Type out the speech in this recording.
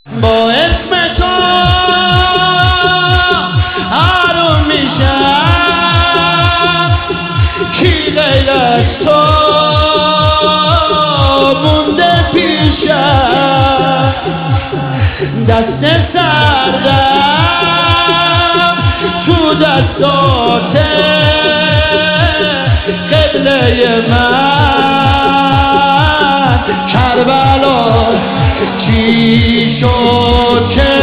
با اسم تو آروم میشم، کی غیر از تو مونده پیشم، دست سردم تو دستاته، قبله من کربلا چی شد که